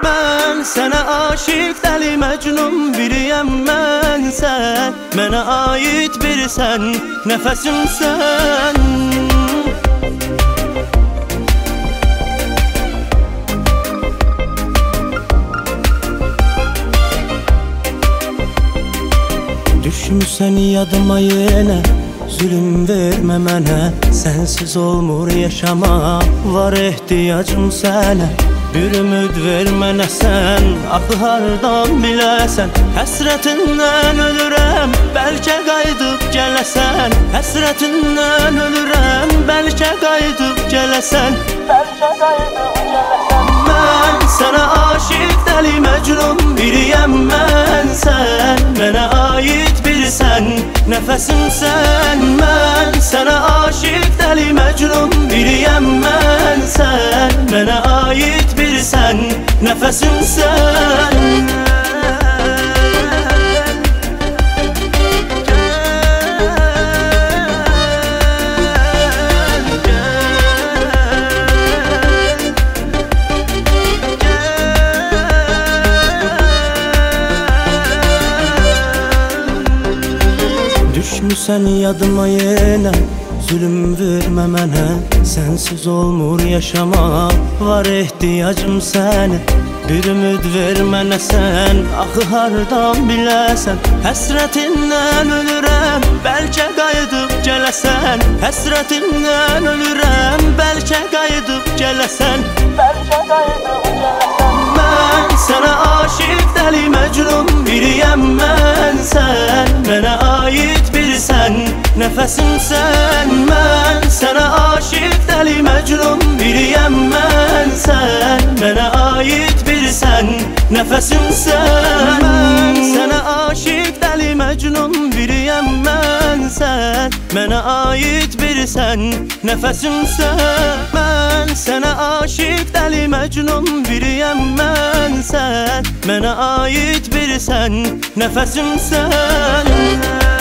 Mən sənə aşiq, dəli məcnun biriyəm mən sən. Mənə ait birisən, nəfəsimsən. Düşmüsən yadıma yenə, zülüm vermə mənə. Sənsiz olmur yaşama, var ehtiyacım sənə. Bir ümid ver mənə sən, axı hardan biləsən. Həsrətindən ölürəm, bəlkə qayıdıb gələsən. Həsrətindən ölürəm, bəlkə qayıdıb gələsən. Bəlkə qayıdıb gələsən. Mən sənə aşiq, dəli məcnun biriyəm mən sən. Mənə ait birisən, nəfəsimsən. Mən sənə aşiq, dəli məcnun biriyəm mən sən. Mənə ait birisən, nəfəsimsən. Düşmüsən yadıma yenə, zülüm vermə mənə. Sənsiz olmur yaşama, var ehtiyacım sənə. Bir ümid ver mənə sən, axı hardan biləsən. Həsrətindən ölürəm, bəlkə qayıdıb gələsən. Həsrətindən ölürəm, bəlkə qayıdıb gələsən. Bəlkə qayıdıb gələsən. Mən sənə aşiq, dəli məcnun biriyəm mən sən. Mənə ait birisən, nəfəsimsən. Mən sənə aşiq, dəli məcnun biriyəm mən sən. Mənə ait birisən, nəfəsimsən. Mən sənə aşiq, dəli məcnun biriyəm mən sən. Mənə ait birisən, nəfəsimsən. Mən sənə aşiq, dəli məcnun biriyəm mən sən. Mənə ait birisən, nəfəsimsən.